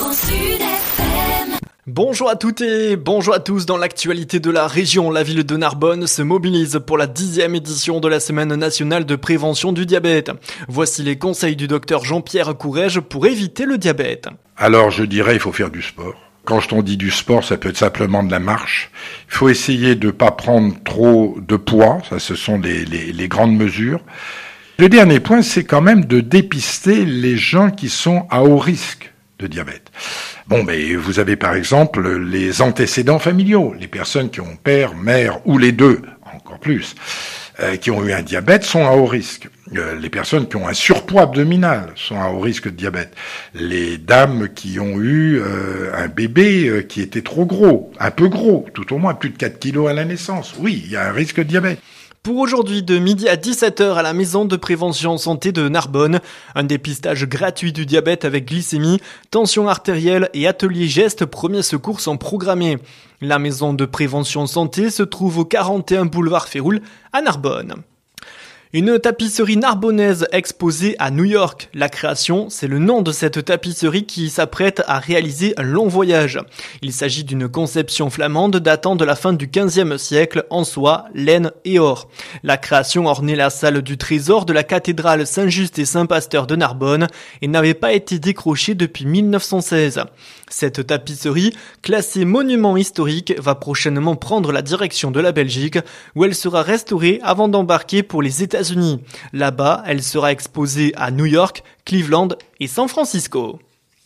Bonjour à toutes et bonjour à tous. Dans l'actualité de la région, la ville de Narbonne se mobilise pour la 10e édition de la Semaine nationale de prévention du diabète. Voici les conseils du docteur Jean-Pierre Courrèges pour éviter le diabète. Alors je dirais il faut faire du sport. Quand on dit du sport, ça peut être simplement de la marche. Il faut essayer de ne pas prendre trop de poids, ça ce sont les grandes mesures. Le dernier point, c'est quand même de dépister les gens qui sont à haut risque de diabète. Mais vous avez par exemple les antécédents familiaux, les personnes qui ont père, mère ou les deux, encore plus, qui ont eu un diabète sont à haut risque. Les personnes qui ont un surpoids abdominal sont à haut risque de diabète. Les dames qui ont eu un bébé qui était trop gros, un peu gros, tout au moins plus de 4 kilos à la naissance, oui, il y a un risque de diabète. Pour aujourd'hui, de midi à 17h à la maison de prévention santé de Narbonne, un dépistage gratuit du diabète avec glycémie, tension artérielle et atelier gestes premiers secours sont programmés. La maison de prévention santé se trouve au 41 boulevard Féroul à Narbonne. Une tapisserie narbonnaise exposée à New York. La création, c'est le nom de cette tapisserie qui s'apprête à réaliser un long voyage. Il s'agit d'une conception flamande datant de la fin du XVe siècle en soie, laine et or. La création ornait la salle du trésor de la cathédrale Saint-Just et Saint-Pasteur de Narbonne et n'avait pas été décrochée depuis 1916. Cette tapisserie, classée monument historique, va prochainement prendre la direction de la Belgique où elle sera restaurée avant d'embarquer pour les États-Unis. Là-bas, elle sera exposée à New York, Cleveland et San Francisco.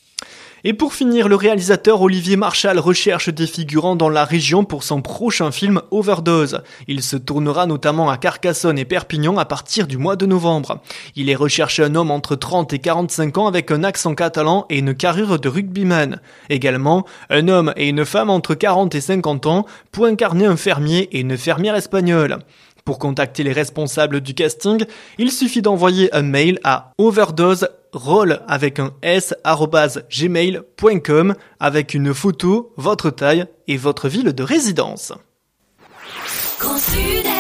Et pour finir, le réalisateur Olivier Marchal recherche des figurants dans la région pour son prochain film Overdose. Il se tournera notamment à Carcassonne et Perpignan à partir du mois de novembre. Il est recherché un homme entre 30 et 45 ans avec un accent catalan et une carrure de rugbyman. Également, un homme et une femme entre 40 et 50 ans pour incarner un fermier et une fermière espagnole. Pour contacter les responsables du casting, il suffit d'envoyer un mail à overdose@role avec un s@gmail.com avec une photo, votre taille et votre ville de résidence.